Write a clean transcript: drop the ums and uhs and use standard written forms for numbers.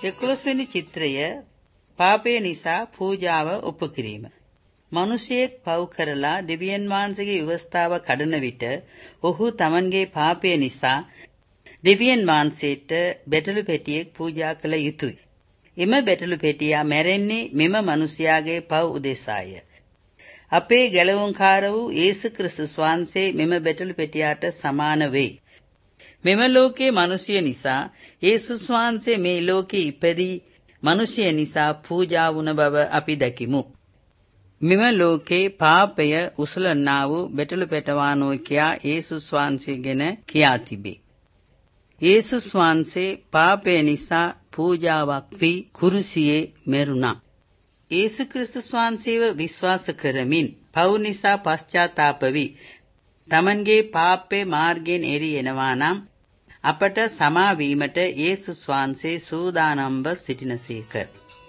11 වෙනි චිත්‍රය පාපය නිසා පූජාව උපකිරීම. මිනිසෙක් පව් කරලා දෙවියන් වහන්සේගේ ව්‍යවස්ථාව කඩන විට ඔහු තමන්ගේ පාපය නිසා දෙවියන් වහන්සේට බෙටළු පෙටියෙක් පූජා කළ යුතුය. එම බෙටළු පෙටියා මැරෙන්නේ මෙම මිනිසයාගේ පව් උදෙසාය. අපේ ගැලවුම්කාර වූ යේසු ක්‍රිස්තුස් වහන්සේ මෙම බෙටළු පෙටියාට සමාන වේ. මෙම ලෝකයේ මිනිසිය නිසා යේසුස් වහන්සේ මේ ලෝකේ ඉපදී මිනිසිය නිසා පූජා වුණ බව අපි දැකිමු. මෙම ලෝකේ පාපය උසලන්නා වූ බෙටළු පෙටවානෝ කියා යේසුස් වහන්සේ ගැන කියා තිබේ. යේසුස් වහන්සේ පාපය නිසා පූජාවක් වී කුරුසියේ මැරුණා. යේසු ක්‍රිස්තුස් වහන්සේව විශ්වාස කරමින් පව් නිසා පශ්චාත්තාප වී තමන්ගේ පාපේ මාර්ගයෙන් එරී එනවා නම් අපට සමා වීමට යේසුස් වහන්සේ සූදානම්ව සිටිනසේක.